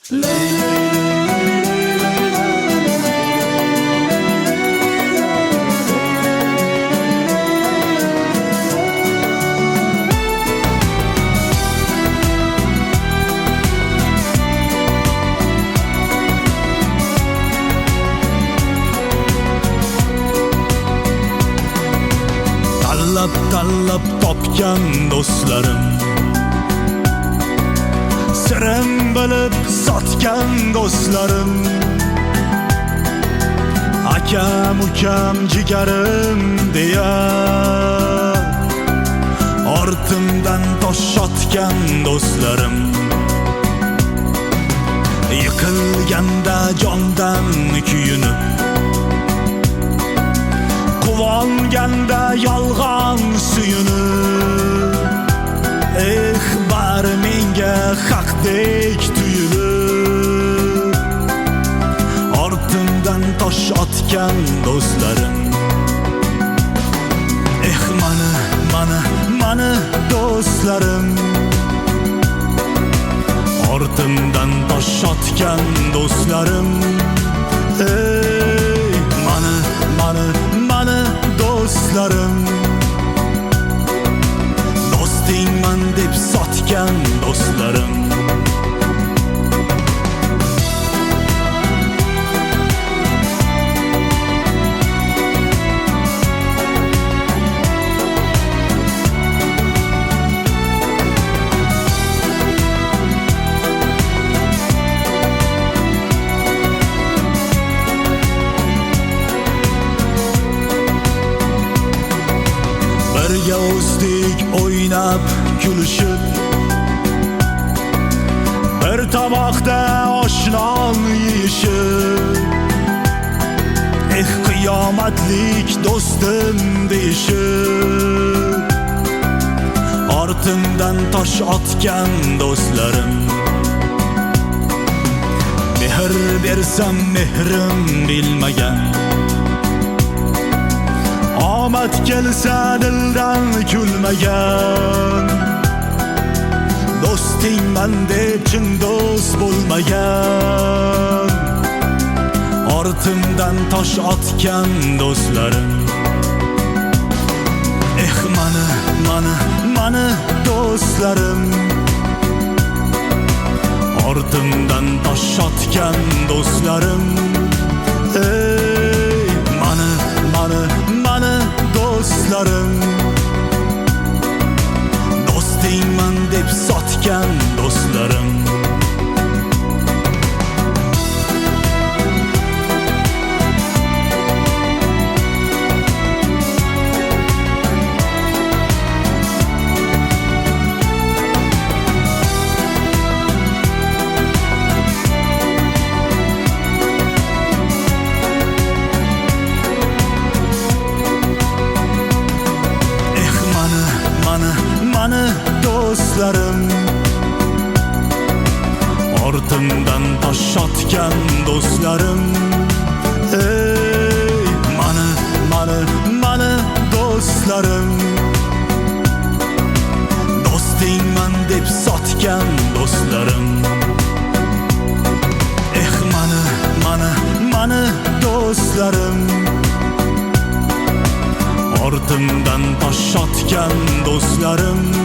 Tanlab topgan do'stlarim, sirim bilib sotgan do'stlarim, akam ukam jigarim deya ortimdan tosh otgan do'stlarim, yiqilganda jondan kuyunib, quvonganda yolg'on suyunib, bari menga haqdek tuyulib, ortimdan tosh otgan do'stlarim, mani do'stlarim, ortimdan tosh otgan do'stlarim, mani do'stlarim, do'stingman deb sotgan do'stlarim. Birga o'sdik o'ynab kulishib, bir tomoqda oshnon yeyishib, qiyomatlik do'stim deyishib, ortimdan tosh otgan do'stlarim, mehr bersam mehrim bilmagan, omad kelsa dildan kulmagan, do'stingman deb chin do'st bo'lmagan, ortimdan tosh otgan do'stlarim, mani do'stlarim, ortimdan tosh otgan do'stlarim, mani do'stlarim, do'stingman deb sotgan do'stlarim. Mani do'stlarim, ortimdan tosh otgan do'stlarim, mani do'stlarim, do'stingman deb sotgan do'stlarim, mani do'stlarim, ortimdan tosh otgan do'stlarim,